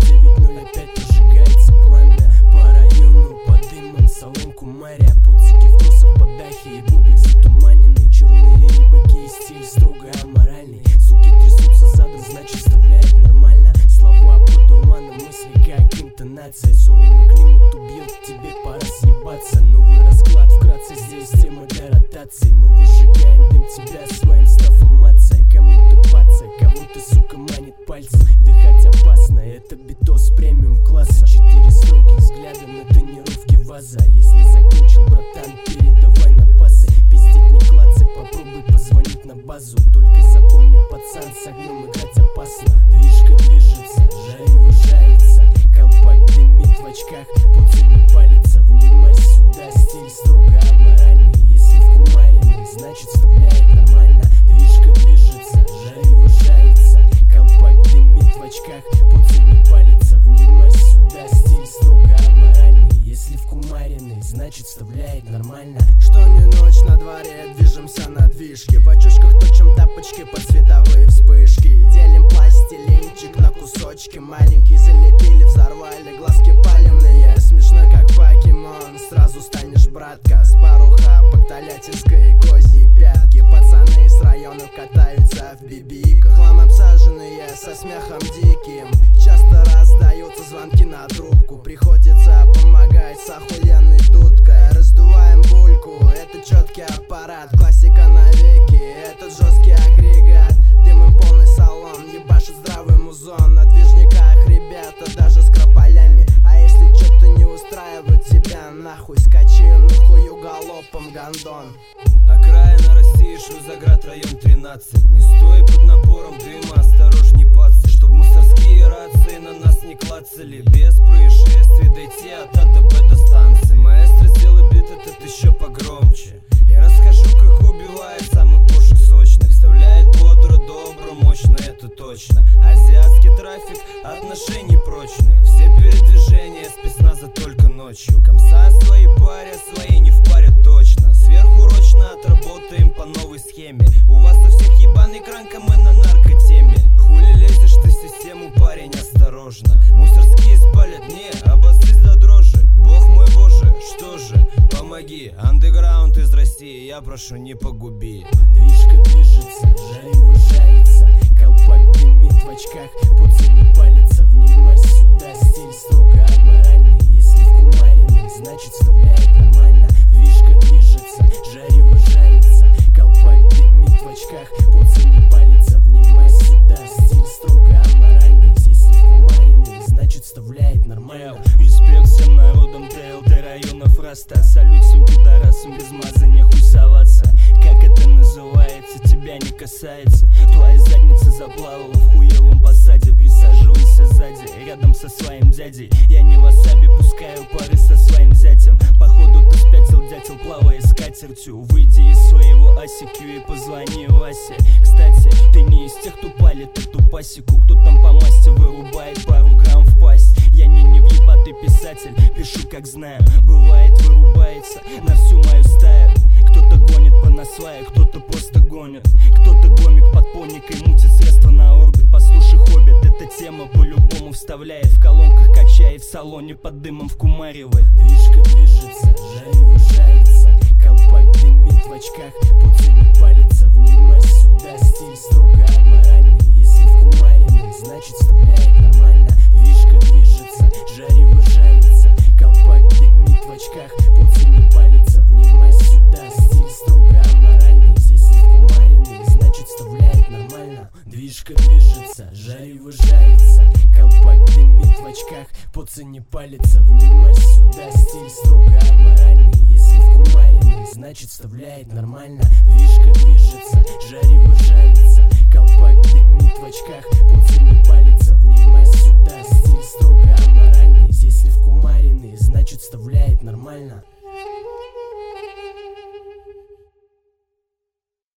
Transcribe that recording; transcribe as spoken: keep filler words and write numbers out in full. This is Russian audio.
девять ноль опять прожигается пламя по району, под дымом салон Кумария. Пуцики в косах под дахе и бубик затуманенный. Черные быки и стиль строго аморальный. Суки трясутся задом, значит вставляет нормально. Слова под дурманом, мысли как интонация. Суровый климат убьет, тебе пора съебаться. Новый расклад вкратце, здесь тема для ротации. Мы выжигаем дым тебя своим стафомация. Кому-то паца, кого-то сука манит пальцем. Дыхать опасно, это битос премиум класса. Четыре строгих взгляда на тонировке ваза. Если закончил, братан, передавай на пасы. Пиздить не клацай, попробуй позвонить на базу. Только запомни, пацан, с огнем играть опасно. Движка движется, жарево жарится. Колпак дымит в очках, пуцы не палится. Внимай сюда, стиль строго аморальный. Если в кумаренный, значит вставляет нормально. Движка движется, жарево жарится. Колпак дымит в очках, пуцы не палится. Внимай сюда, стиль строго аморальный. Если в кумаренный, значит вставляет нормально. Что не ночь на дворе, движемся на движке. В очочках точим тапочки под световые вспышки. Делим пластилинчик на кусочки маленькие. Залепили, взорвали, глазки паленые. Смешно как покемон, сразу станешь братка. Спаруха по Тольяттинской и козьей пятки. Пацаны с районов катаются в бибиках. Хлам обсаженные со смехом диким. Часто раздаются звонки на трубку. Приходится помогать с охуенной дудкой. Раздуваем бульку, это четкий аппарат. Классика навеки, этот жесткий агрегат. Дымом полный салон, ебашит здравый музон. На движниках ребята даже с крополями. А если что-то не устраивает тебя, нахуй скачи, нахую галопом гондон. Окраина России, Шузаград, район тринадцать. Не стой под напором дыма, осторожней, пацы. Чтоб мусорские рации на нас не клацали. Без происшествий дойти от А до Б до станции. Маэстро, сделай бит этот еще погромче. Я расскажу, как убивает самых бошек сочных. Вставляет бодро, добро, мощно, это точно. Азиатский трафик, отношений прочных. Все передвижения спецназа только ночью. Комса свои парят, свои не в паре точно. Сверхурочно отработаем по новой схеме. У вас у всех ебаный кранка, мы на наркотеме. Хули лезешь ты в систему, парень, осторожно. Мусорские спалят, не, обострись до дрожи. Бог мой боже, что же, помоги. Андеграунд из России, я прошу, не погуби. Движка движется, жарево жарится. Колпак дымит в очках, пуцы не палится. Внимай сюда, стиль строго аморальный. Если в кумаренный, значит вставляет нормально. Движка движется, жарево жарится. Колпак дымит в очках, пуцы не палится. Внимай сюда, стиль строго аморальный. Если в кумаренный, значит вставляет нормально. Респект всем народам ТЛТ районов Раста. Салют всем пидорасам, без маза не хуй соваться. Как это называется, тебя не касается. Твоя задница заплавала в хуевом посаде. Присаживайся сзади, рядом со своим дядей. Я не васаби, пускаю пары со своим зятем. Походу ты спятил, дятел, плавая с катертью. Выйди из своего асикю и позвони Васе. Кстати, ты не из тех, кто палит эту пасеку. Кто там по масти вырубает пару грамм в пасть. Я не невъебатый писатель, пишу как знаю. Бывает вырубается на всю мою стаю. Кто-то гонит по насвае, кто-то просто гонит. Кто-то гомик под поникой мутит средства на орбит. Послушай, хоббит, эта тема по-любому вставляет. В колонках качает, в салоне под дымом в Кумаревой. Движка движется, жарево жарится. Колпак дымит в очках, пуцы не палится. Внимай сюда, стиль строго аморальный. Если в кумаренный, значит вставляет нормально. Движка движется, жарево жарится. Колпак дымит в очках, пуцы не палится. Внимай сюда, стиль строго аморальный. Если в кумаренный, значит вставляет нормально. Движка движется, жарево жарится. Колпак дымит в очках, пуцы не палится. Внимай сюда, стиль строго аморальный. Если в кумаренный, значит вставляет нормально. Движка движется, жарево жарится.